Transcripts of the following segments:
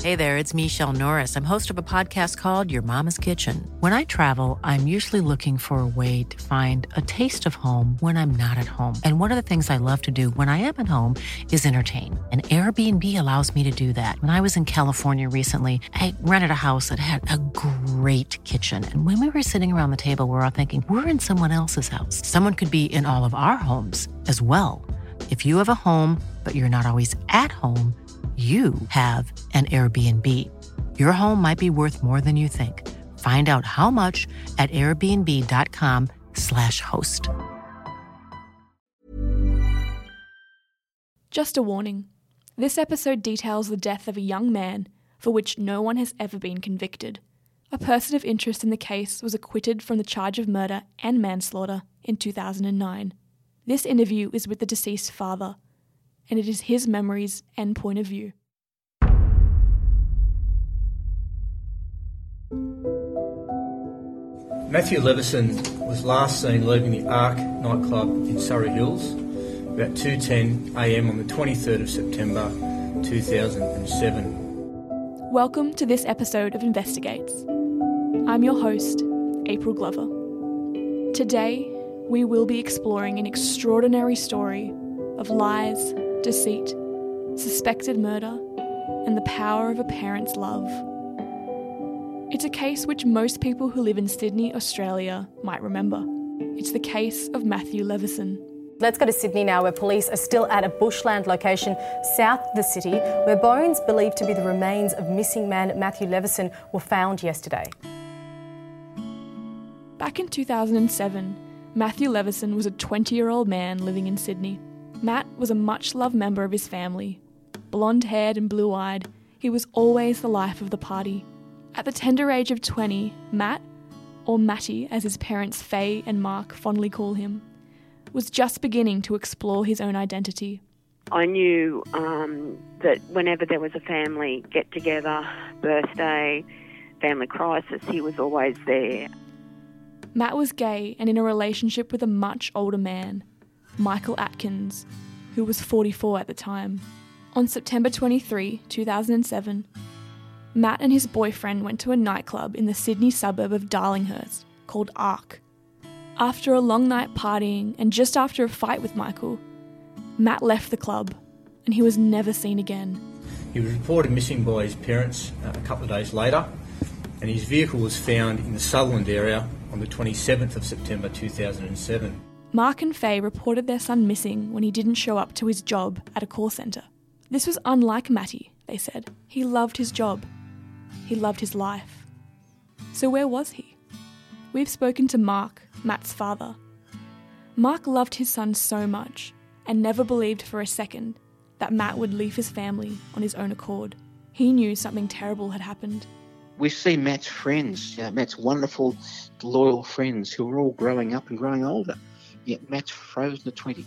Hey there, it's Michelle Norris. I'm host of a podcast called Your Mama's Kitchen. When I travel, I'm usually looking for a way to find a taste of home when I'm not at home. And one of the things I love to do when I am at home is entertain. And Airbnb allows me to do that. When I was in California recently, I rented a house that had a great kitchen. And when we were sitting around the table, we were all thinking, we're in someone else's house. Someone could be in all of our homes as well. If you have a home, but you're not always at home, you have an Airbnb. Your home might be worth more than you think. Find out how much at airbnb.com/host. Just a warning. This episode details the death of a young man for which no one has ever been convicted. A person of interest in the case was acquitted from the charge of murder and manslaughter in 2009. This interview is with the deceased father, and it is his memories and point of view. Matthew Levison was last seen leaving the Ark nightclub in Surrey Hills about 2:10am on the 23rd of September 2007. Welcome to this episode of Investigates. I'm your host, April Glover. Today, we will be exploring an extraordinary story of lies, deceit, suspected murder, and the power of a parent's love. It's a case which most people who live in Sydney, Australia might remember. It's the case of Matthew Levison. Let's go to Sydney now, where police are still at a bushland location south of the city, where bones believed to be the remains of missing man Matthew Levison were found yesterday. Back in 2007, Matthew Levison was a 20-year-old man living in Sydney. Matt was a much-loved member of his family. Blonde-haired and blue-eyed, he was always the life of the party. At the tender age of 20, Matt, or Matty as his parents Faye and Mark fondly call him, was just beginning to explore his own identity. I knew that whenever there was a family get-together, birthday, family crisis, he was always there. Matt was gay and in a relationship with a much older man, Michael Atkins, who was 44 at the time. On September 23, 2007, Matt and his boyfriend went to a nightclub in the Sydney suburb of Darlinghurst called Ark. After a long night partying and just after a fight with Michael, Matt left the club and he was never seen again. He was reported missing by his parents a couple of days later, and his vehicle was found in the Sutherland area on the 27th of September 2007. Mark and Faye reported their son missing when he didn't show up to his job at a call centre. This was unlike Matty, they said. He loved his job. He loved his life. So where was he? We've spoken to Mark, Matt's father. Mark loved his son so much and never believed for a second that Matt would leave his family on his own accord. He knew something terrible had happened. We see Matt's friends, Matt's wonderful, loyal friends who are all growing up and growing older. Yet Matt's frozen at 20.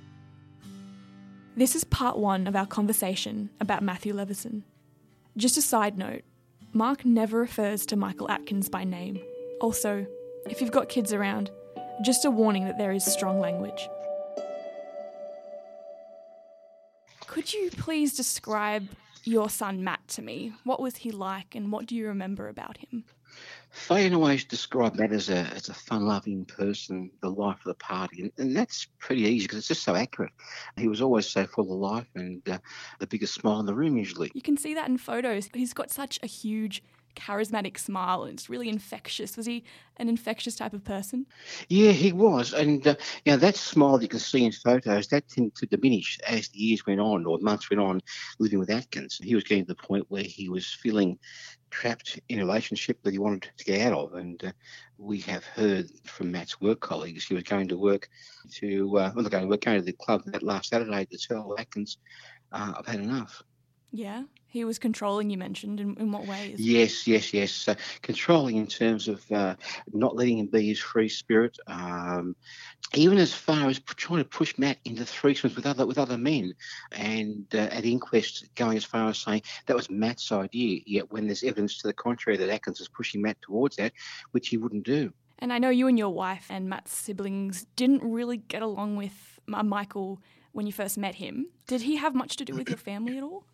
This is part one of our conversation about Matthew Levison. Just a side note, Mark never refers to Michael Atkins by name. Also, if you've got kids around, just a warning that there is strong language. Could you please describe your son Matt to me? What was he like and what do you remember about him? Faye always described Matt as a fun-loving person, the life of the party, and that's pretty easy because it's just so accurate. He was always so full of life and the biggest smile in the room usually. You can see that in photos. He's got such a huge, charismatic smile and it's really infectious. Was he an infectious type of person? Yeah, he was, and that smile you can see in photos, that tended to diminish as the years went on or months went on living with Atkins. He was getting to the point where he was feeling trapped in a relationship that he wanted to get out of, and we have heard from Matt's work colleagues he was going to work going to the club that last Saturday to tell Atkins, I've had enough. Yeah, he was controlling, you mentioned. In what ways? Yes. Controlling in terms of not letting him be his free spirit, even as far as trying to push Matt into threesomes with other men, and at inquest going as far as saying that was Matt's idea, yet when there's evidence to the contrary that Atkins was pushing Matt towards that, which he wouldn't do. And I know you and your wife and Matt's siblings didn't really get along with Michael when you first met him. Did he have much to do with your family at all?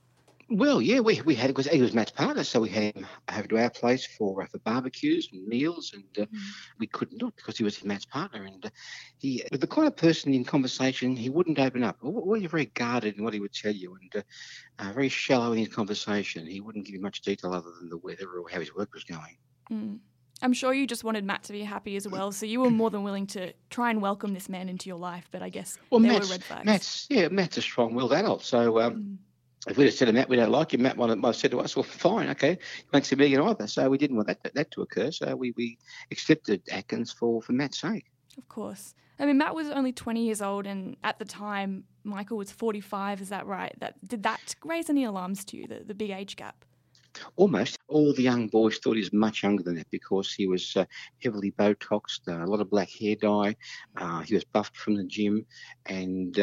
Well, yeah, we had, because he was Matt's partner, so we had him over to our place for barbecues and meals, and we could not, because he was Matt's partner. And he was the kind of person in conversation, he wouldn't open up. Always very guarded in what he would tell you, and very shallow in his conversation. He wouldn't give you much detail other than the weather or how his work was going. Mm. I'm sure you just wanted Matt to be happy as well, so you were more than willing to try and welcome this man into your life, but I guess there were red flags. Matt's a strong-willed adult, so if we'd have said to Matt we don't like him, Matt might have said to us, well, fine, okay, he won't see me again either. So we didn't want that to occur, so we accepted Atkins for Matt's sake. Of course. I mean, Matt was only 20 years old, and at the time, Michael was 45, is that right? Did that raise any alarms to you, the big age gap? Almost. All the young boys thought he was much younger than that, because he was heavily Botoxed, a lot of black hair dye. He was buffed from the gym, and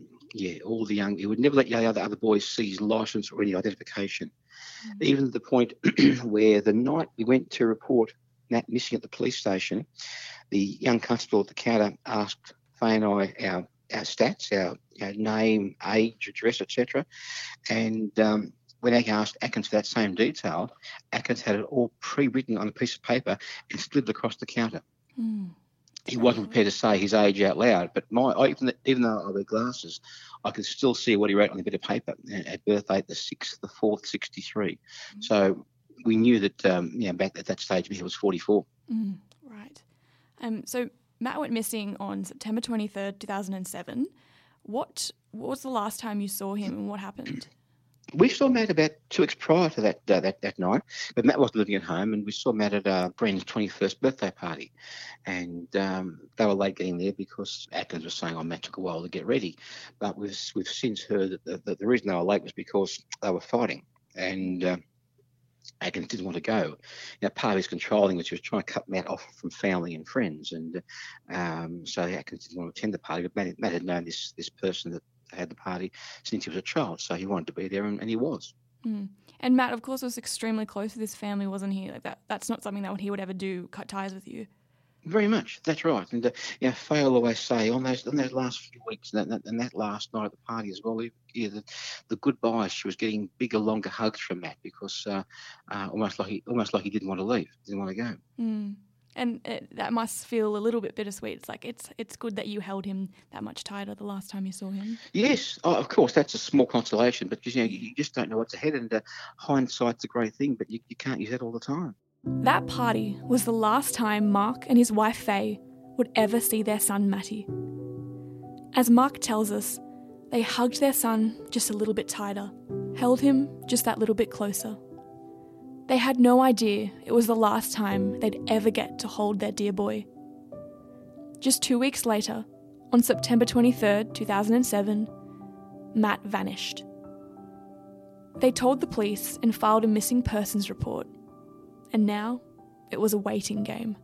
all the young, he would never let the other boys see his licence or any identification. Even to the point where the night we went to report Matt missing at the police station, the young constable at the counter asked Faye and I our stats, our name, age, address, etc. And when I asked Atkins for that same detail, Atkins had it all pre-written on a piece of paper and slid across the counter. He wasn't prepared to say his age out loud, but even though I wear glasses, I could still see what he wrote on a bit of paper. At birth date, the 6th, the 4th, 63. So we knew that, back at that stage, he was 44. Right. So Matt went missing on September 23rd, 2007. What was the last time you saw him, and what happened? We saw Matt about 2 weeks prior to that night, but Matt wasn't living at home, and we saw Matt at Bren's 21st birthday party. And they were late getting there because Atkins was saying, Matt took a while to get ready. But we've since heard that the reason they were late was because they were fighting, and Atkins didn't want to go. Part of his controlling was he was trying to cut Matt off from family and friends, and so Atkins didn't want to attend the party. But Matt had known this person that had the party since he was a child, so he wanted to be there, and he was. And Matt, of course, was extremely close to this family, wasn't he? Like that's not something that he would ever do, cut ties with you. Very much, that's right. And Faye will always say on those last few weeks and that last night at the party as well, the goodbyes, she was getting bigger, longer hugs from Matt, because almost like he didn't want to leave, didn't want to go. And that must feel a little bit bittersweet. It's like it's good that you held him that much tighter the last time you saw him. Yes, of course, that's a small consolation, but you just don't know what's ahead, and hindsight's a great thing, but you can't use that all the time. That party was the last time Mark and his wife Faye would ever see their son Matty. As Mark tells us, they hugged their son just a little bit tighter, held him just that little bit closer. They had no idea it was the last time they'd ever get to hold their dear boy. Just 2 weeks later, on September 23rd, 2007, Matt vanished. They told the police and filed a missing persons report, and now it was a waiting game.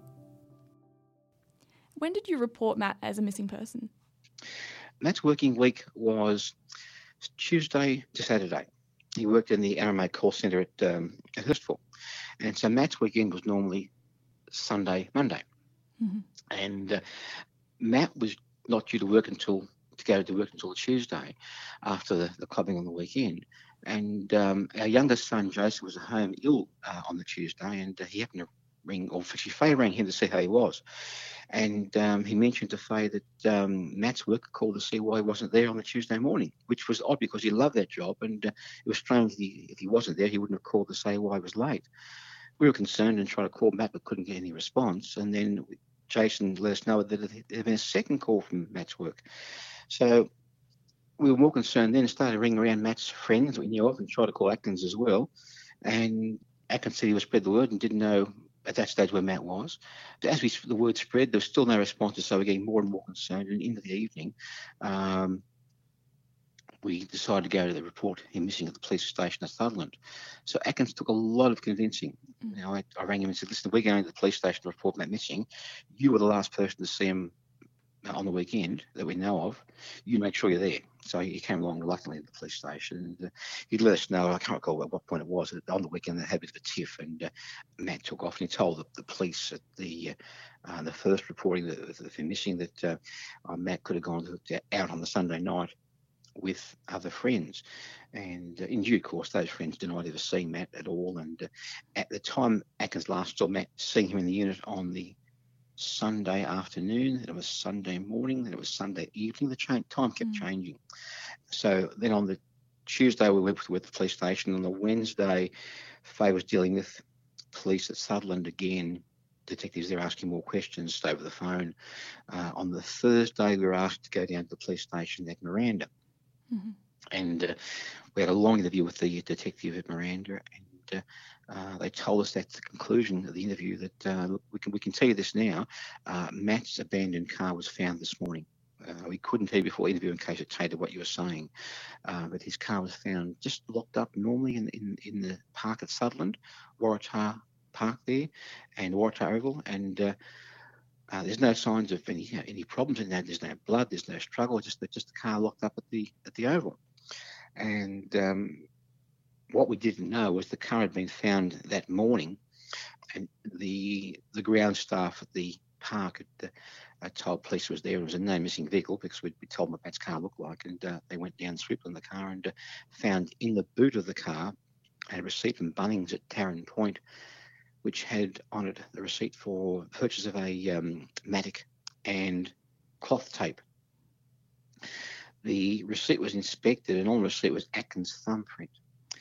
When did you report Matt as a missing person? Matt's working week was Tuesday to Saturday. He worked in the RMA call centre at Hurstville. And so Matt's weekend was normally Sunday, Monday. And Matt was not due to go to work until Tuesday after the clubbing on the weekend. And our youngest son, Joseph, was at home ill on the Tuesday, and he happened to ring, or actually Faye rang him to see how he was. And he mentioned to Faye that Matt's work called to see why he wasn't there on the Tuesday morning, which was odd because he loved that job, and it was strange if he wasn't there, he wouldn't have called to say why he was late. We were concerned and tried to call Matt but couldn't get any response, and then Jason let us know that there had been a second call from Matt's work. So we were more concerned then, started ringing around Matt's friends that we knew of and tried to call Atkins as well. And Atkins said he would spread the word and didn't know at that stage where Matt was. As the word spread, there was still no responses, so we're getting more and more concerned. And into the evening, we decided to go to report him missing at the police station at Sutherland. So Atkins took a lot of convincing. I rang him and said, listen, we're going to the police station to report Matt missing. You were the last person to see him on the weekend that we know of. You make sure you're there. So he came along reluctantly to the police station, and he'd let us know. I can't recall at what point it was. On the weekend they had a bit of a tiff, and Matt took off, and he told the police at the first reporting of him missing that Matt could have gone out on the Sunday night with other friends. And in due course, those friends denied ever seeing Matt at all. And at the time Atkins last saw Matt, seeing him in the unit on the Sunday afternoon, then it was Sunday morning, then it was Sunday evening. The time kept changing. So then on the Tuesday, we went with the police station. On the Wednesday, Faye was dealing with police at Sutherland again. Detectives there asking more questions over the phone. On the Thursday, we were asked to go down to the police station at Miranda. Mm-hmm. And we had a long interview with the detective at Miranda, and they told us at the conclusion of the interview that we can tell you this now. Matt's abandoned car was found this morning. We couldn't tell you before the interview in case it tainted what you were saying, but his car was found just locked up normally in the park at Sutherland, Waratah Park there, and Waratah Oval, and there's no signs of any problems in that. There's no blood, there's no struggle, just the car locked up at the Oval. And what we didn't know was the car had been found that morning, and the ground staff at the park told police was there. It was a no missing vehicle because we told them what Matt's car looked like, and they went down swift on the car and found in the boot of the car a receipt from Bunnings at Tarrant Point, which had on it the receipt for purchase of a mattock and cloth tape. The receipt was inspected, and on the receipt was Atkins' thumbprint.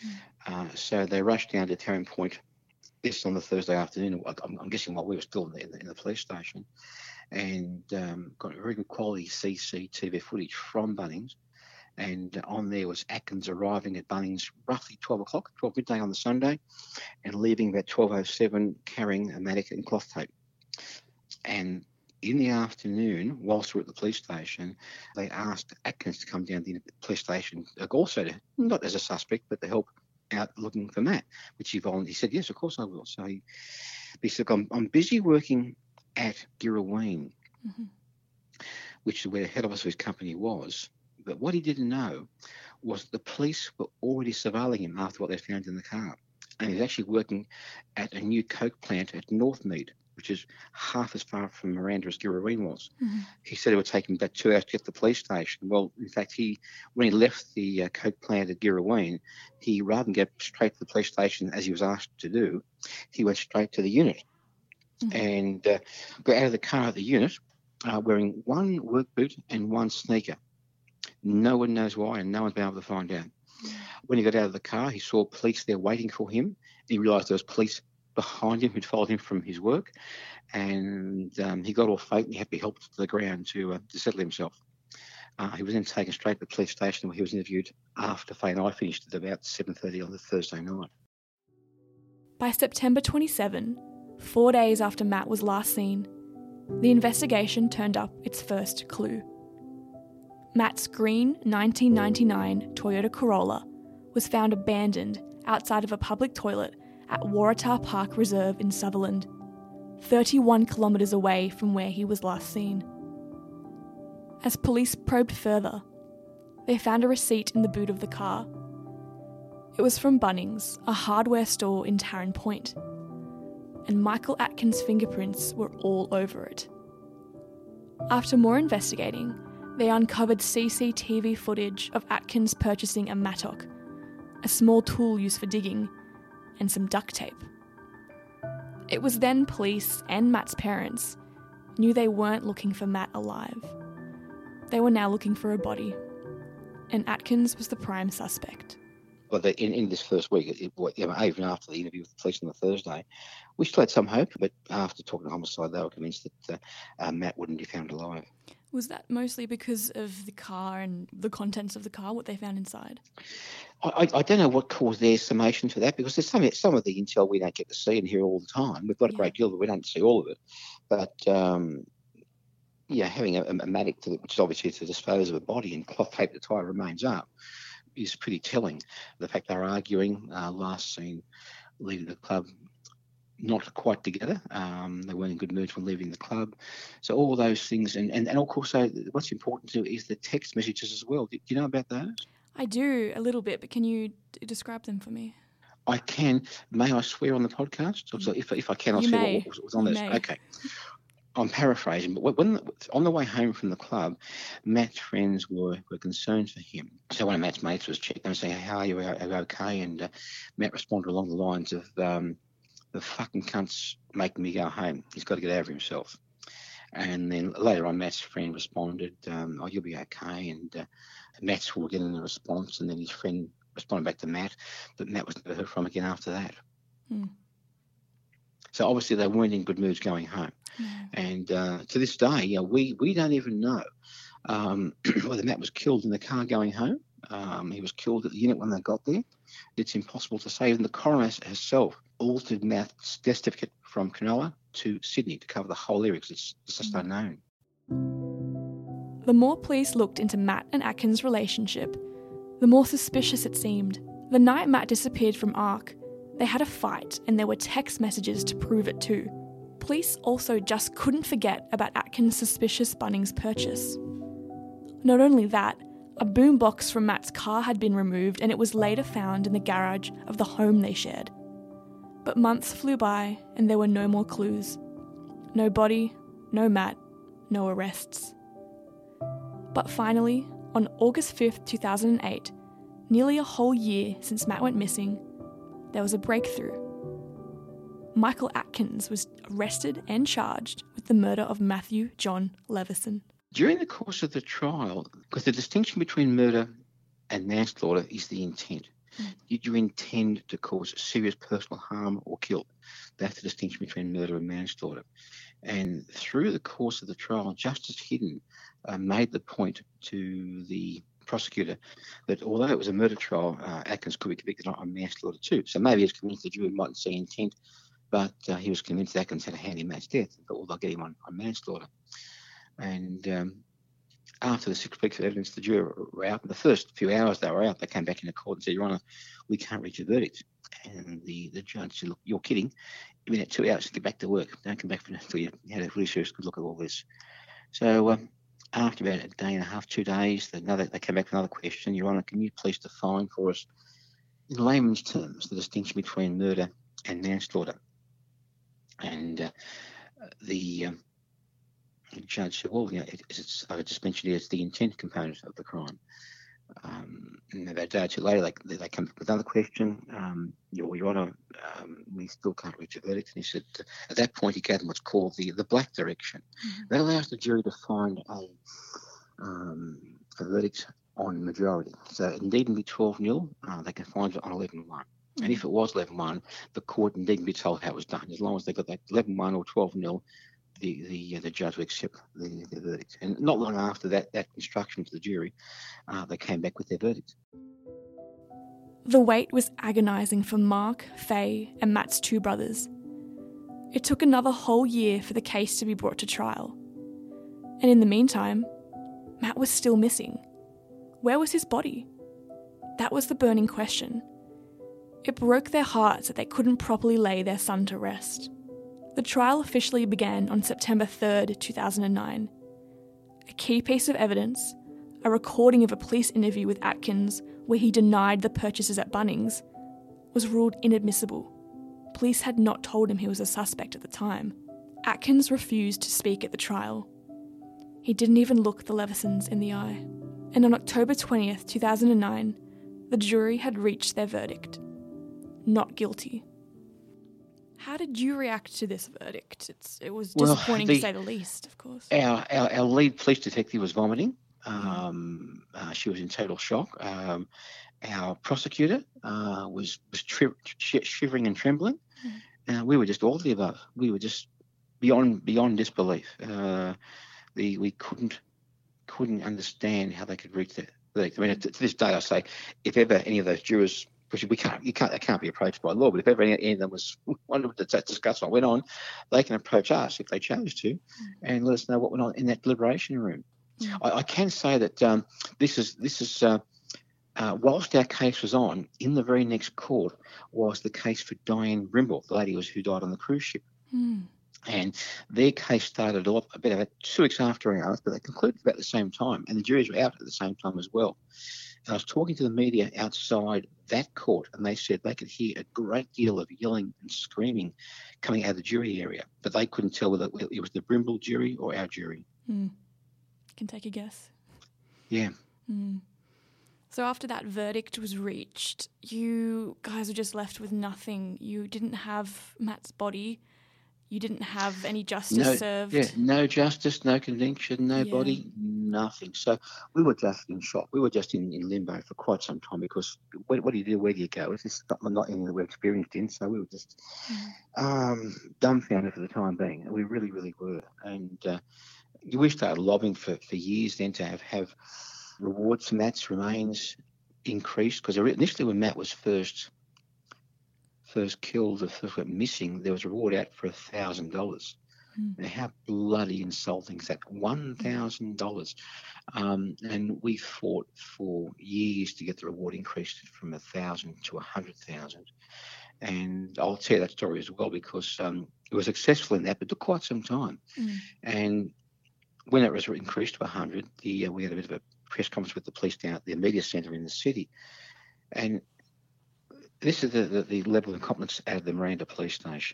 So they rushed down to Tarrant Point, this on the Thursday afternoon. I'm guessing while we were still in the police station, and got very good quality CCTV footage from Bunnings. And on there was Atkins arriving at Bunnings roughly 12 midday on the Sunday, and leaving about 12:07 carrying a mattock and cloth tape. And in the afternoon, whilst we were at the police station, they asked Atkins to come down to the police station, also not as a suspect, but to help out looking for Matt, which he volunteered. He said, yes, of course I will. So he said, I'm busy working at Girraween, which is where the head office of his company was. But what he didn't know was the police were already surveilling him after what they found in the car. And he was actually working at a new coke plant at Northmead, which is half as far from Miranda as Girraween was. He said it would take him about 2 hours to get to the police station. Well, in fact, when he left the coke plant at Girraween, he, rather than get straight to the police station as he was asked to do, he went straight to the unit and got out of the car at the unit wearing one work boot and one sneaker. No one knows why, and no one's been able to find out. When he got out of the car, he saw police there waiting for him. He realised there was police behind him who'd followed him from his work, and he got off feet and he had to be helped to the ground to settle himself. He was then taken straight to the police station where he was interviewed after Faye and I finished at about 7:30 on the Thursday night. By September 27, 4 days after Matt was last seen, the investigation turned up its first clue. Matt's green 1999 Toyota Corolla was found abandoned outside of a public toilet at Waratah Park Reserve in Sutherland, 31 kilometres away from where he was last seen. As police probed further, they found a receipt in the boot of the car. It was from Bunnings, a hardware store in Tarrant Point, and Michael Atkins' fingerprints were all over it. After more investigating, they uncovered CCTV footage of Atkins purchasing a mattock, a small tool used for digging, and some duct tape. It was then police and Matt's parents knew they weren't looking for Matt alive. They were now looking for a body, and Atkins was the prime suspect. But in this first week, even after the interview with the police on the Thursday, we still had some hope, but after talking to Homicide, they were convinced that Matt wouldn't be found alive. Was that mostly because of the car and the contents of the car, what they found inside? I don't know what caused their summation for that, because there's some of the intel we don't get to see and hear all the time. We've got a great deal, but we don't see all of it. But having a mattock, which is obviously to dispose of a body, and cloth tape the tyre remains up, is pretty telling. The fact they're arguing, last seen leaving the club not quite together. They weren't in good moods when leaving the club. So all those things, and of course, what's important too is the text messages as well. Do you know about those? I do, a little bit, but can you describe them for me? I can. May I swear on the podcast? So if I can, I'll see what was on those. Okay. I'm paraphrasing, but when on the way home from the club, Matt's friends were concerned for him. So one of Matt's mates was checking and saying, "How are you? Are you okay?" And Matt responded along the lines of, "The fucking cunt's making me go home. He's got to get over himself." And then later on, Matt's friend responded, "Oh, you'll be okay." And Matt's will get in the response, and then his friend responded back to Matt, but Matt was never heard from again after that. So obviously they weren't in good moods going home. And to this day, we don't even know whether Matt was killed in the car going home. He was killed at the unit when they got there. It's impossible to say. Even the coroner herself altered Matt's death certificate from Cronulla to Sydney to cover the whole area because it's just unknown. The more police looked into Matt and Atkins' relationship, the more suspicious it seemed. The night Matt disappeared from ARC, they had a fight and there were text messages to prove it too. Police also just couldn't forget about Atkins' suspicious Bunnings purchase. Not only that, a boombox from Matt's car had been removed and it was later found in the garage of the home they shared. But months flew by and there were no more clues. No body, no Matt, no arrests. But finally, on August 5th, 2008, nearly a whole year since Matt went missing, there was a breakthrough. Michael Atkins was arrested and charged with the murder of Matthew John Leveson. During the course of the trial, because the distinction between murder and manslaughter is the intent. Did you intend to cause serious personal harm or kill? That's the distinction between murder and manslaughter. And through the course of the trial, Justice Hidden made the point to the prosecutor that although it was a murder trial, Atkins could be convicted on manslaughter too. So maybe he's convinced the jury mightn't see intent, but he was convinced Atkins had a hand in Matt's death and thought, well, they'll get him on manslaughter. And after the 6 weeks of evidence, the jury were out. In the first few hours they were out, they came back into court and said, Your Honour, we can't reach a verdict. And the judge said, look, you're kidding. You've been at 2 hours to get back to work. Don't come back until you had a really serious good look at all this. So after about a day and a half, 2 days, they came back with another question. Your Honour, can you please define for us, in layman's terms, the distinction between murder and manslaughter? And the judge said, well, it's, I just mentioned it's the intent component of the crime. And about a day or two later, they come up with another question. Your Honour, we still can't reach a verdict. And he said, at that point, he gave them what's called the black direction. That allows the jury to find a verdict on majority. So it needn't be 12-0. They can find it on 11-1. And if it was 11-1, the court needn't be told how it was done. As long as they got that 11-1 or 12-0, the judge would accept the verdict. And not long after that instruction to the jury, they came back with their verdict. The wait was agonising for Mark, Faye and Matt's 2 brothers. It took another whole year for the case to be brought to trial. And in the meantime, Matt was still missing. Where was his body? That was the burning question. It broke their hearts that they couldn't properly lay their son to rest. The trial officially began on September 3rd, 2009. A key piece of evidence, a recording of a police interview with Atkins where he denied the purchases at Bunnings, was ruled inadmissible. Police had not told him he was a suspect at the time. Atkins refused to speak at the trial. He didn't even look the Levesons in the eye. And on October 20th, 2009, the jury had reached their verdict. Not guilty. How did you react to this verdict? It was disappointing to say the least, of course. Our lead police detective was vomiting. She was in total shock. Our prosecutor was shivering and trembling. We were just all of the above. We were just beyond disbelief. We couldn't understand how they could reach that verdict. I mean, to this day, I say, if ever any of those jurors, which they can't be approached by law, but if ever any of them wanted to discuss what went on, they can approach us if they chose to, and let us know what went on in that deliberation room. I can say that this is whilst our case was on, in the very next court was the case for Diane Brimble, the lady who died on the cruise ship. And their case started off about 2 weeks after ours, but they concluded about the same time, and the juries were out at the same time as well. And I was talking to the media outside that court, and they said they could hear a great deal of yelling and screaming coming out of the jury area, but they couldn't tell whether it was the Brimble jury or our jury. Can take a guess. Yeah. So after that verdict was reached, you guys were just left with nothing. You didn't have Matt's body. You didn't have any justice served. Yeah, no justice, no conviction, no body, nothing. So we were just in shock. We were just in limbo for quite some time because what do you do? Where do you go? It's just not anything that we're experienced in. So we were just dumbfounded for the time being. We really, really were. And we started lobbying for years then to have rewards for Matt's remains increased, because initially when Matt was first killed, first went missing, there was a reward out for $1,000. Now, how bloody insulting is that? $1,000. And we fought for years to get the reward increased from $1,000 to $100,000. And I'll tell you that story as well, because it was successful in that, but took quite some time. And when it was increased to 100, we had a bit of a press conference with the police down at the media centre in the city. And this is the level of incompetence out of the Miranda police station.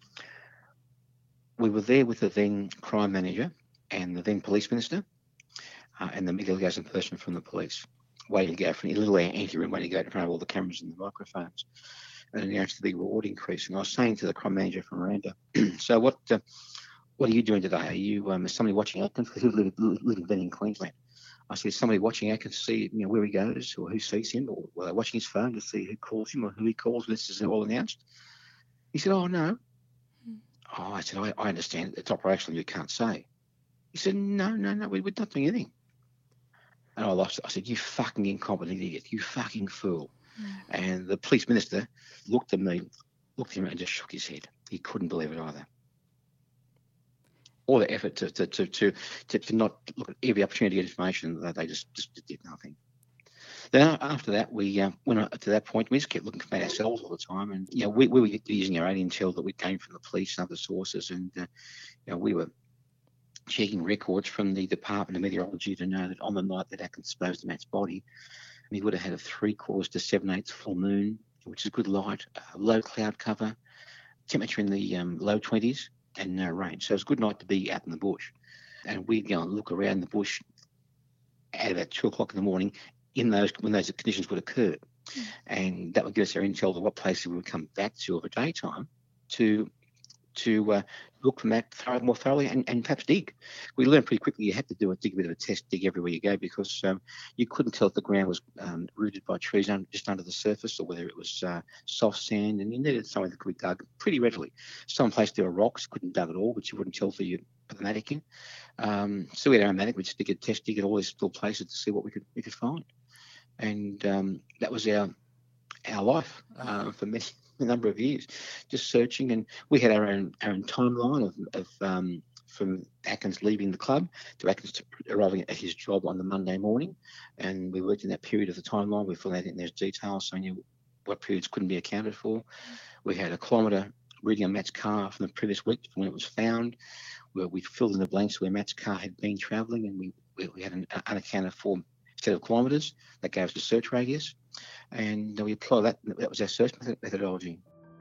We were there with the then crime manager and the then police minister and the media liaison person from the police, waiting to go for a little anteroom, waiting to go in front of all the cameras and the microphones, and announced the big reward increase. And I was saying to the crime manager from Miranda, so what are you doing today? Are you is somebody watching Atkins? Because he was living then in Queensland. I said, somebody watching Atkins to see where he goes or who sees him, or they're watching his phone to see who calls him or who he calls. This is all announced. He said, oh, no. Oh, I said, I understand. It's operational, you can't say. He said, no, we're not doing anything. And I lost it. I said, you fucking incompetent idiot, you fucking fool. And the police minister looked at him and just shook his head. He couldn't believe it either. All the effort to not look at every opportunity to get information, they just did nothing. Then after that, we went to that point. We just kept looking at ourselves all the time, and we were using our own intel that we gained from the police and other sources, and we were checking records from the Department of Meteorology to know that on the night that Atkins disposed of Matt's body, he would have had a 3/4 to 7/8 full moon, which is good light, low cloud cover, temperature in the low 20s. And no rain. So it was a good night to be out in the bush. And we'd go and look around the bush at about 2 o'clock in the morning when those conditions would occur. And that would give us our intel to what places we would come back to over daytime to look for Matt more thoroughly and perhaps dig. We learned pretty quickly you had to dig a bit of a test dig everywhere you go, because you couldn't tell if the ground was rooted by trees just under the surface or whether it was soft sand, and you needed somewhere that could be dug pretty readily. Some places there were rocks, couldn't dug at all, but you wouldn't tell till you put the mattock in. So we had our own mattock, we'd stick a test dig at all these little places to see what we could find. And that was our life for a number of years, just searching. And we had our own timeline of from Atkins leaving the club to Atkins arriving at his job on the Monday morning, and we worked in that period of the timeline. We filled out in those details, so we knew what periods couldn't be accounted for. We had a kilometre reading on Matt's car from the previous week from when it was found, where we filled in the blanks where Matt's car had been travelling, and we had an unaccounted for set of kilometres that gave us the search radius, and we applied that. That was our search methodology.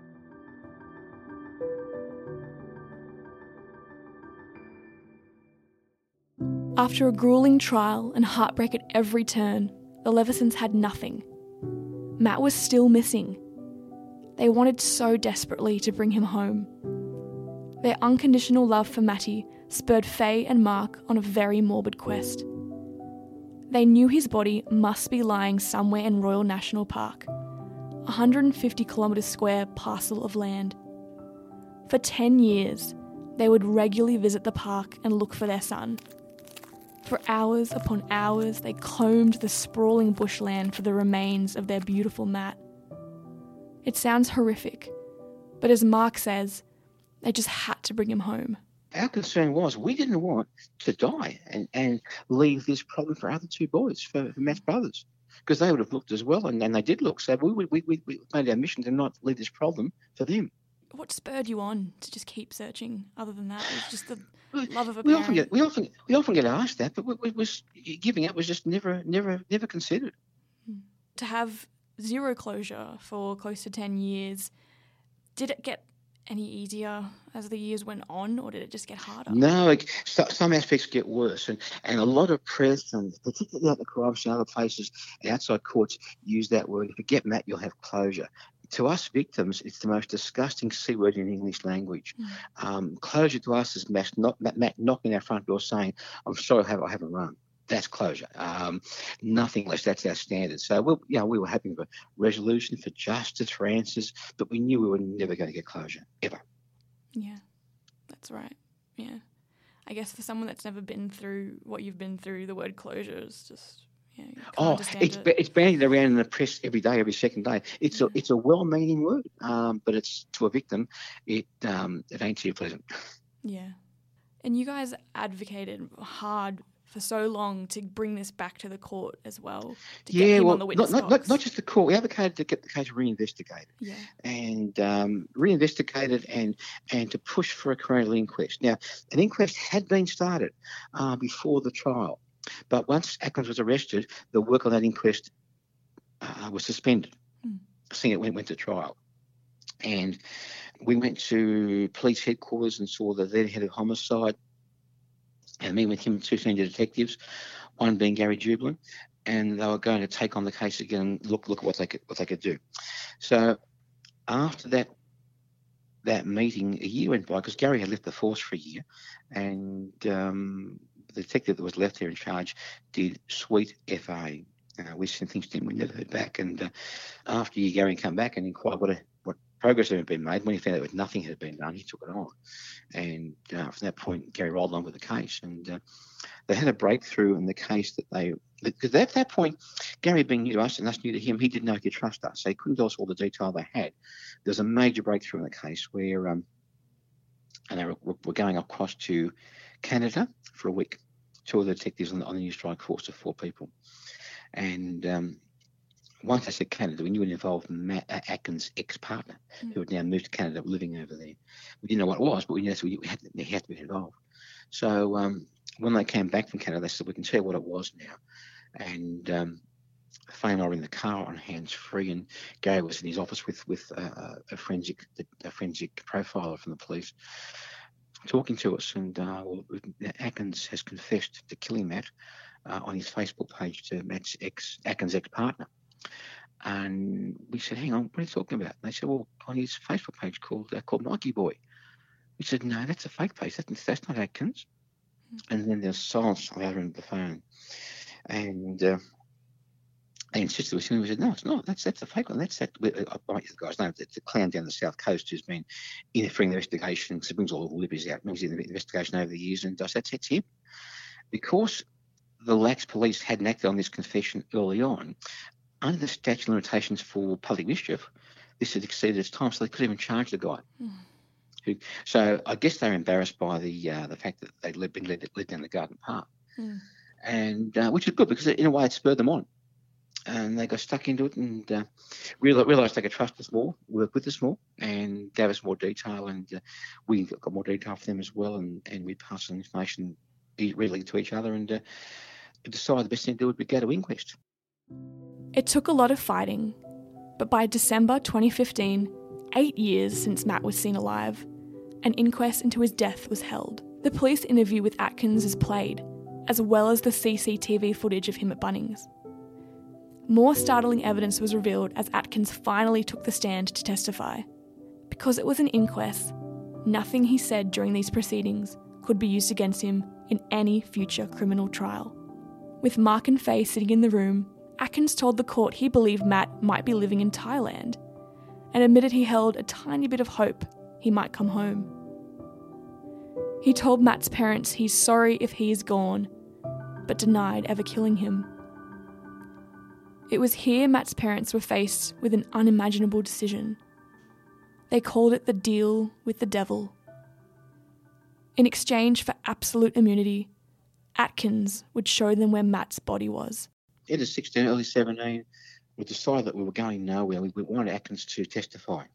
After a grueling trial and heartbreak at every turn, the Levesons had nothing. Matt was still missing. They wanted so desperately to bring him home. Their unconditional love for Matty spurred Faye and Mark on a very morbid quest. They knew his body must be lying somewhere in Royal National Park, a 150 kilometre square parcel of land. For 10 years, they would regularly visit the park and look for their son. For hours upon hours, they combed the sprawling bushland for the remains of their beautiful Matt. It sounds horrific, but as Mark says, they just had to bring him home. Our concern was we didn't want to die and leave this problem for other two boys, for Matt's brothers, because they would have looked as well, and they did look. So we made our mission to not leave this problem for them. What spurred you on to just keep searching? Other than that, it was just the love of a parent. We often get asked that, but giving up was just never considered. to have zero closure for close to 10 years, did it get any easier as the years went on, or did it just get harder? No, some aspects get worse, and a lot of press, and particularly at the crime scene and other places, outside courts, use that word. If you get Matt, you'll have closure. To us victims, it's the most disgusting C word in English language. Closure to us is Matt knocking our front door saying, "I'm sorry, I haven't run." That's closure. Nothing less. That's our standard. So we were hoping for resolution, for justice, for answers, but we knew we were never going to get closure, ever. Yeah, that's right. Yeah. I guess for someone that's never been through what you've been through, the word closure is just, you can't understand it's bandied around in the press every day, every second day. It's a well-meaning word, but it's to a victim, it ain't too pleasant. Yeah. And you guys advocated hard for so long to bring this back to the court as well, to get him on the witness box. Not just the court. We advocated to get the case reinvestigated, and reinvestigated and to push for a coronial inquest. Now, an inquest had been started before the trial, but once Atkins was arrested, the work on that inquest was suspended. Seeing it went to trial. And we went to police headquarters and saw the then head of homicide, and me with him, two senior detectives, one being Gary Jublin, and they were going to take on the case again and look at what they could do. So after that meeting, a year went by, because Gary had left the force for a year, and the detective that was left there in charge did sweet FA. We sent things to him, we never heard back, and after a year, Gary came back and inquired what progress had been made. When he found out that nothing had been done, he took it on. And from that point, Gary rolled on with the case. And they had a breakthrough in the case because at that point, Gary being new to us and us new to him, he didn't know he could trust us. So he couldn't tell us all the detail they had. There was a major breakthrough in the case where and they were going across to Canada for a week. Two of the detectives on the new strike force of 4 people. And once I said Canada, we knew it involved Matt Atkins' ex-partner, who had now moved to Canada, living over there. We didn't know what it was, but we knew he had to be involved. So when they came back from Canada, they said, "We can tell you what it was now." And Faye and I were in the car on hands-free, and Gary was in his office with a forensic profiler from the police talking to us. And Atkins has confessed to killing Matt on his Facebook page to Matt's Atkins' ex-partner. And we said, "Hang on, what are you talking about?" And they said, "Well, on his Facebook page called Nike Boy." We said, "No, that's a fake page. That's not Atkins." And then there's silence on the other end of the phone. And they insisted with him. We said, "No, it's not. That's a fake one. That's that." I might use the guy's name. It's a clown down the south coast who's been interfering in the investigation. So it brings all the libbies out. Brings in the investigation over the years, and that's him. Because the Lax police hadn't acted on this confession early on, under the statute of limitations for public mischief, this had exceeded its time, so they couldn't even charge the guy. So I guess they were embarrassed by the fact that they'd been led down the garden path, and which is good, because in a way it spurred them on, and they got stuck into it and realised they could trust us more, work with us more, and gave us more detail, and we got more detail for them as well, and we passed on information readily to each other, and decided the best thing to do would be go to inquest. It took a lot of fighting, but by December 2015, 8 years since Matt was seen alive, an inquest into his death was held. The police interview with Atkins is played, as well as the CCTV footage of him at Bunnings. More startling evidence was revealed as Atkins finally took the stand to testify. Because it was an inquest, nothing he said during these proceedings could be used against him in any future criminal trial. With Mark and Faye sitting in the room, Atkins told the court he believed Matt might be living in Thailand, and admitted he held a tiny bit of hope he might come home. He told Matt's parents he's sorry if he is gone, but denied ever killing him. It was here Matt's parents were faced with an unimaginable decision. They called it the deal with the devil. In exchange for absolute immunity, Atkins would show them where Matt's body was. End of 16, early 17, we decided that we were going nowhere. We wanted Atkins to testify.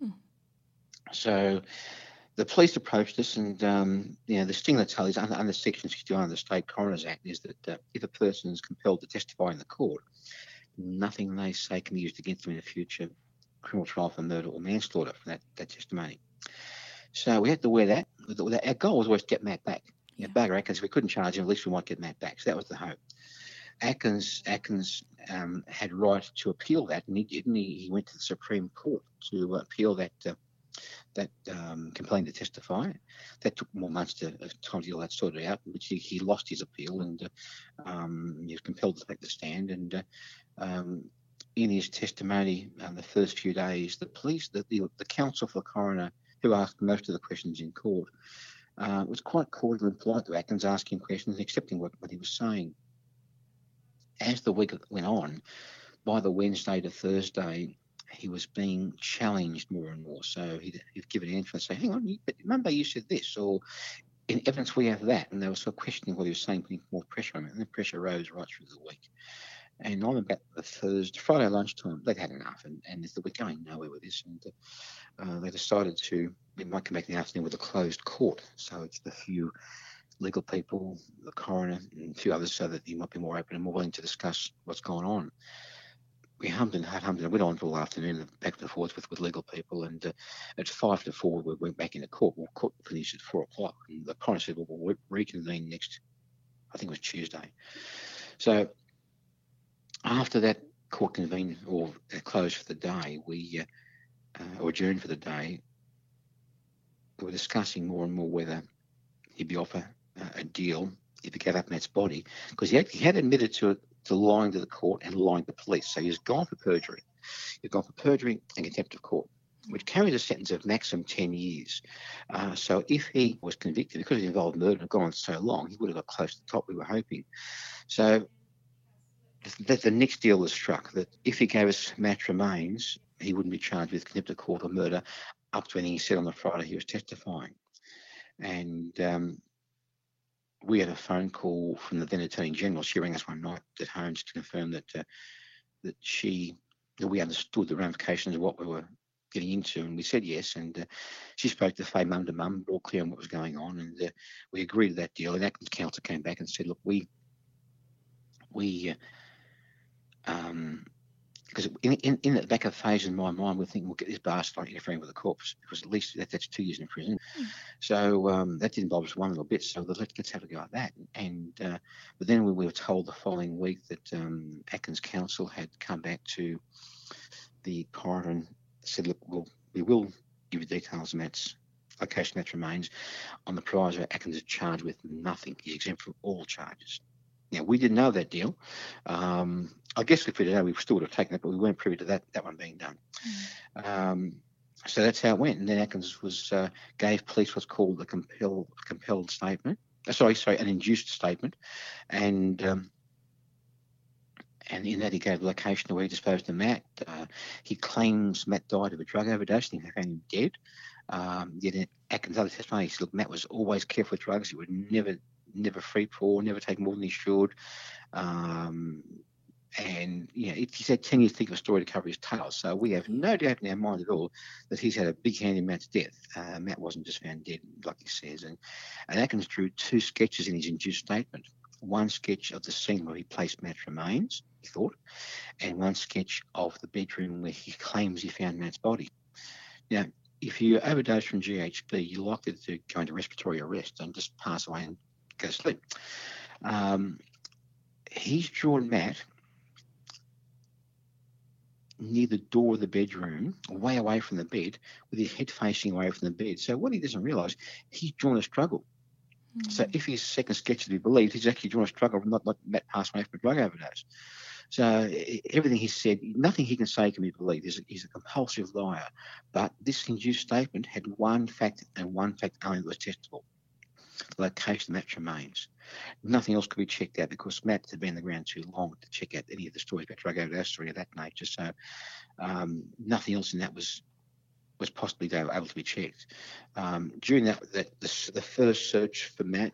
So the police approached us, and the sting of the tail is under Section 61 of the State Coroner's Act is that if a person is compelled to testify in the court, nothing they say can be used against them in a future criminal trial for murder or manslaughter for that testimony. So we had to wear that. Our goal was always to get Matt back. You know, Bugger Atkins, if we couldn't charge him, at least we might get Matt back. So that was the hope. Atkins had right to appeal that, and he went to the Supreme Court to appeal that complaint to testify. That took more months of time to get all that sorted out, which he lost his appeal, and he was compelled to take the stand. And in his testimony, the first few days, the police, the counsel for the coroner, who asked most of the questions in court, was quite cordial and polite to Atkins, asking questions and accepting what he was saying. As the week went on, by the Wednesday to Thursday, he was being challenged more and more. So he'd give an answer and say, hang on, but Monday you said this, or in evidence we have that. And they were sort of questioning what he was saying, putting more pressure on him. And the pressure rose right through the week. And on about the Friday lunchtime, they'd had enough, and they thought, we're going nowhere with this. And they decided we might come back in the afternoon with a closed court. So it's the few legal people, the coroner, and a few others, so that he might be more open and more willing to discuss what's going on. We hummed and went on all afternoon, back and forth with legal people, and at 5 to 4 we went back into court. Well, court finished at 4 o'clock, and the coroner said, well, we'll reconvene next, I think it was Tuesday. So after that court convened or closed for the day, or adjourned for the day, we were discussing more and more whether he'd be offered a deal if he gave up Matt's body, because he had admitted to lying to the court and lying to police. So he's gone for perjury. He's gone for perjury and contempt of court, which carries a sentence of maximum 10 years. So if he was convicted, because it involved murder and gone on so long, he would have got close to the top, we were hoping. So the next deal was struck, that if he gave us Matt's remains, he wouldn't be charged with contempt of court or murder up to anything he said on the Friday he was testifying. And we had a phone call from the then Attorney General. She rang us one night at home to confirm that we understood the ramifications of what we were getting into, and we said yes. And she spoke to Faye mum to mum, all clear on what was going on, and we agreed to that deal. And Atkins counsel came back and said, look, because in the back of phase in my mind, we're thinking we'll get this bastard not interfering with the corpse, because at least that's 2 years in prison. So that didn't involve us one little bit. So let's have a go at that. And but then we were told the following week that Atkins counsel had come back to the coroner and said, look, we will give you details of Matt's location, Matt's remains, on the proviso Atkins is charged with nothing. He's exempt from all charges. Now, we didn't know that deal. I guess if we did know, we still would have taken it, but we weren't privy to that one being done. So that's how it went. And then Atkins gave police what's called a compelled statement. An induced statement. And in that he gave the location of where he disposed of Matt. He claims Matt died of a drug overdose and he found him dead. Yet in Atkins' other testimony, he said, look, Matt was always careful with drugs. He would never free pour, never take more than he should. And he said 10 years to think of a story to cover his tail. So we have no doubt in our mind at all that he's had a big hand in Matt's death. Matt wasn't just found dead, like he says. And Atkins drew 2 sketches in his induced statement. One sketch of the scene where he placed Matt's remains, he thought, and one sketch of the bedroom where he claims he found Matt's body. Now, if you overdose from GHB, you're likely to go into respiratory arrest and just pass away and go to sleep. He's drawn Matt near the door of the bedroom, way away from the bed, with his head facing away from the bed. So what he doesn't realise, he's drawn a struggle. So if his second sketch is to be believed, he's actually drawn a struggle, not let Matt pass away from a drug overdose. So everything he said, nothing he can say can be believed. He's a compulsive liar. But this induced statement had one fact and one fact only that was testable: the location of Matt's remains. Nothing else could be checked out because Matt had been on the ground too long to check out any of the stories about drug overdose or any of that nature. So nothing else in that was possibly able to be checked. During the first search for Matt,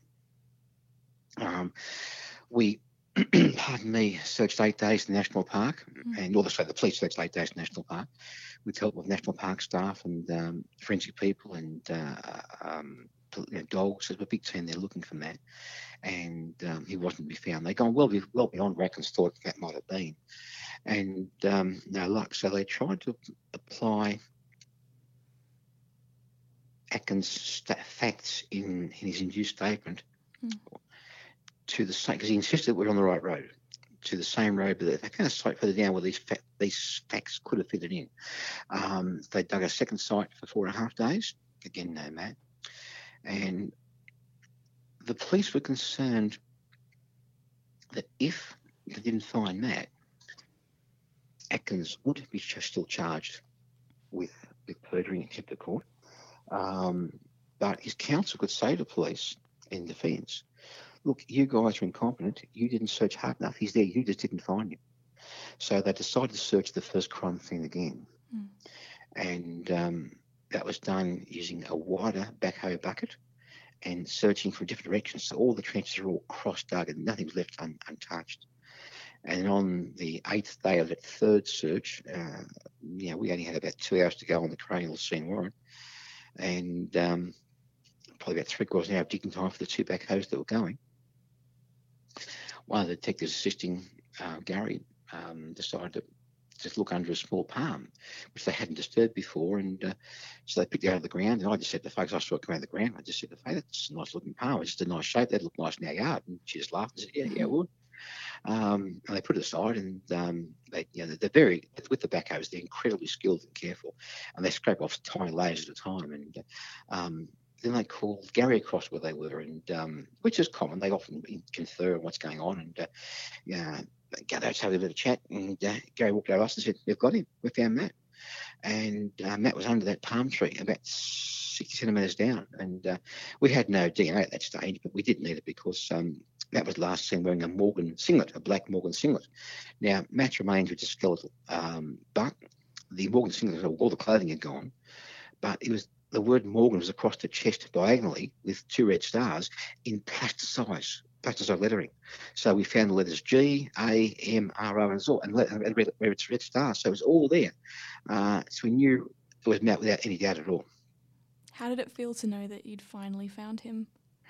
we searched 8 days in the National Park, and the police searched 8 days in the National Park with help of National Park staff and forensic people and dogs. There's a big team there looking for Matt, and he wasn't to be found. They'd gone well beyond Rackens thought that might have been, and no luck. So they tried to apply Atkins' facts in his induced statement to the same, because he insisted we're on the right road, to the same road, but they kind of site further down where these facts could have fitted in. They dug a second site for 4.5 days. Again, no Matt. And the police were concerned that if they didn't find Matt, Atkins would be still charged with perjury in contempt of court. But his counsel could say to police in defence, look, you guys are incompetent. You didn't search hard enough. He's there. You just didn't find him. So they decided to search the first crime scene again. And that was done using a wider backhoe bucket and searching from different directions. So all the trenches are all cross-dug and nothing's left untouched. And on the 8th day of that third search, we only had about 2 hours to go on the cranial scene warrant. And probably about 3/4 hour of digging time for the 2 backhoes that were going. One of the detectives assisting Gary decided to just look under a small palm, which they hadn't disturbed before, and so they picked it out of the ground. And I just said to folks, I saw it come out of the ground. I just said to folks, that's a nice looking palm. It's just a nice shape. That'd look nice in our yard. And she just laughed and said, yeah, it would. And they put it aside, and they're very, with the backhoes, they're incredibly skilled and careful, and they scrape off tiny layers at a time. And then they called Gary across where they were, and which is common. They often confer on what's going on, and they had a bit of a chat, and Gary walked over to us and said, "We've got him. We found Matt." And Matt was under that palm tree, about 60 centimetres down, and we had no DNA at that stage, but we didn't need it because Matt was last seen wearing a Morgan singlet, a black Morgan singlet. Now, Matt's remains were just skeletal, but the Morgan singlet, all the clothing had gone, but it was, the word Morgan was across the chest diagonally with 2 red stars in plasticized lettering. So we found the letters G, A, M, R, O, and red stars. So it was all there. So we knew it was Matt without any doubt at all. How did it feel to know that you'd finally found him?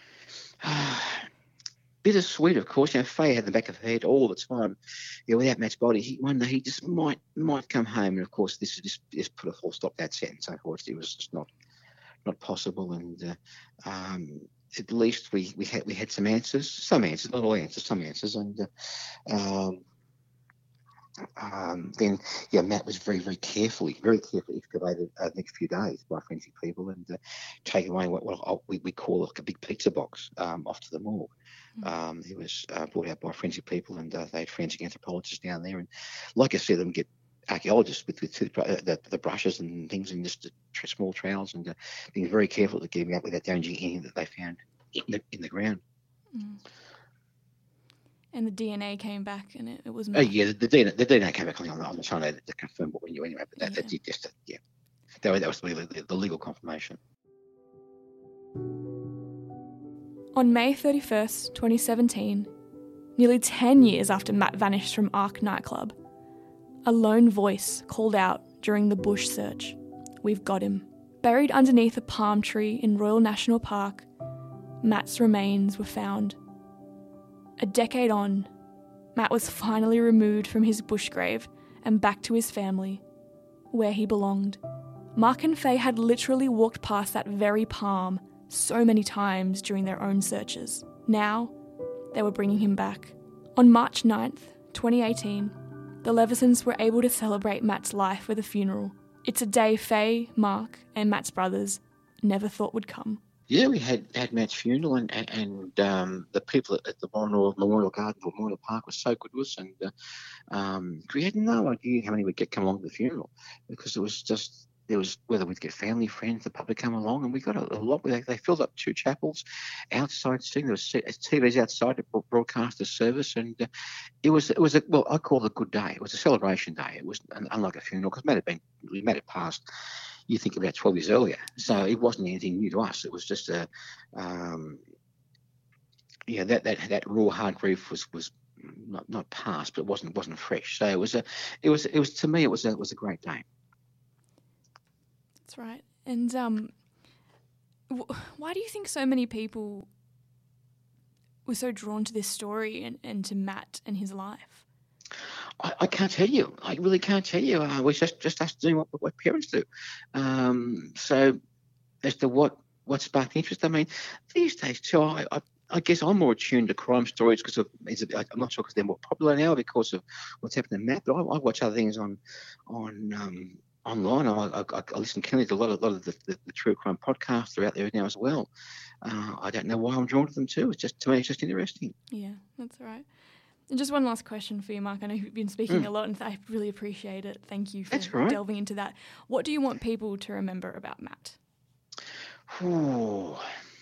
Bittersweet, of course. Faye had in the back of her head all the time. Without Matt's body, one day he just might come home. And of course, this just put a full stop to that sentence. Unfortunately, it was just not possible. And at least we had some answers, not all answers, some answers. And then Matt was very, very carefully excavated the next few days by forensic people and taken away what we call a big pizza box off to the morgue. He was brought out by forensic people, and they had forensic anthropologists down there. And like I said, them get archaeologists with the brushes and things, and just small trowels, and being very careful to get him out without damaging anything that they found in the ground. And the DNA came back, and it was. The DNA came back on the Sunday to confirm what we knew anyway. But that was the legal confirmation. On May 31st, 2017, nearly 10 years after Matt vanished from Ark nightclub, a lone voice called out during the bush search, "We've got him." Buried underneath a palm tree in Royal National Park, Matt's remains were found. A decade on, Matt was finally removed from his bush grave and back to his family, where he belonged. Mark and Faye had literally walked past that very palm so many times during their own searches. Now, they were bringing him back. On March 9th, 2018, the Levesons were able to celebrate Matt's life with a funeral. It's a day Faye, Mark, and Matt's brothers never thought would come. Yeah, we had Matt's funeral, and the people at the Memorial Garden or Memorial Park were so good to us, and we had no idea how many would come along to the funeral, because there was whether we'd get family, friends, the public come along, and we got a lot. They filled up 2 chapels, outside seating. There was TVs outside to broadcast the service, and it was I call it a good day. It was a celebration day. It was unlike a funeral, because Matt had passed. You think about 12 years earlier, so it wasn't anything new to us. It was just that raw hard grief was not past, but it wasn't fresh. So it was to me it was a great day. That's right. And Why do you think so many people were so drawn to this story and to Matt and his life? I can't tell you. I really can't tell you. We're just us doing what parents do. So as to what sparked interest, I mean, these days too, I guess I'm more attuned to crime stories because I'm not sure because they're more popular now because of what's happened to Matt. But I watch other things online. I listen keenly to a lot of the true crime podcasts that are out there now as well. I don't know why I'm drawn to them too. To me, it's just interesting. Yeah, that's right. And just one last question for you, Mark. I know you've been speaking a lot, and I really appreciate it. Thank you for delving into that. What do you want people to remember about Matt? Ooh.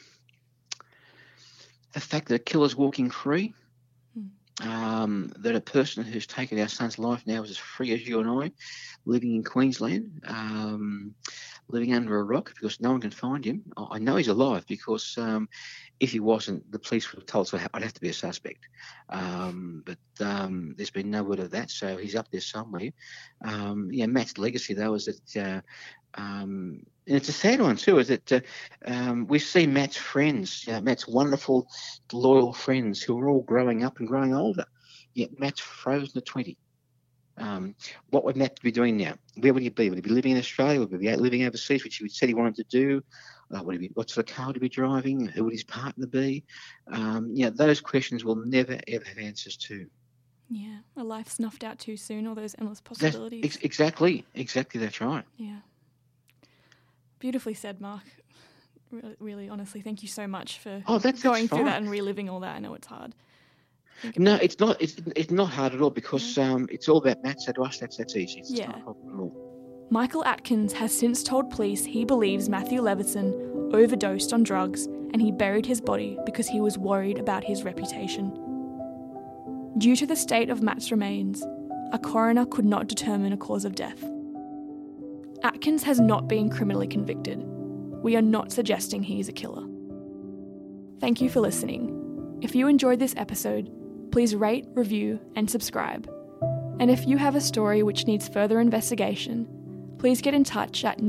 The fact that a killer's walking free, that a person who's taken our son's life now is as free as you and I, living in Queensland, living under a rock because no one can find him. I know he's alive because if he wasn't, the police would have told us I'd have to be a suspect. But there's been no word of that, so he's up there somewhere. Matt's legacy, though, is that and it's a sad one too, is that we see Matt's friends, Matt's wonderful, loyal friends who are all growing up and growing older, yet Matt's frozen at 20. What would Matt be doing now? Where would he be? Would he be living in Australia? Would he be living overseas, which he said he wanted to do? What sort of car would he be driving? Who would his partner be? Those questions we'll never, ever have answers to. Yeah, a life snuffed out too soon, all those endless possibilities. Exactly, that's right. Yeah. Beautifully said, Mark. Really, really, honestly, thank you so much for going through that and reliving all that. I know it's hard. No, it's not. It's not hard at all because it's all about Matt. So to us, that's easy. It's not a problem at all. Michael Atkins has since told police he believes Matthew Leveson overdosed on drugs and he buried his body because he was worried about his reputation. Due to the state of Matt's remains, a coroner could not determine a cause of death. Atkins has not been criminally convicted. We are not suggesting he is a killer. Thank you for listening. If you enjoyed this episode, please rate, review, and subscribe. And if you have a story which needs further investigation, please get in touch at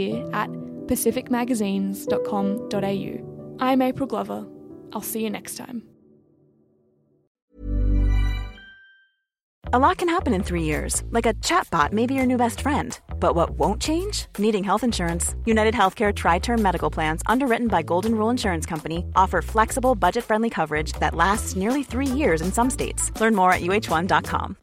newidea@pacificmagazines.com.au. I'm April Glover. I'll see you next time. A lot can happen in 3 years, like a chatbot may be your new best friend. But what won't change? Needing health insurance. United Healthcare Tri-Term Medical Plans, underwritten by Golden Rule Insurance Company, offer flexible, budget-friendly coverage that lasts nearly 3 years in some states. Learn more at uh1.com.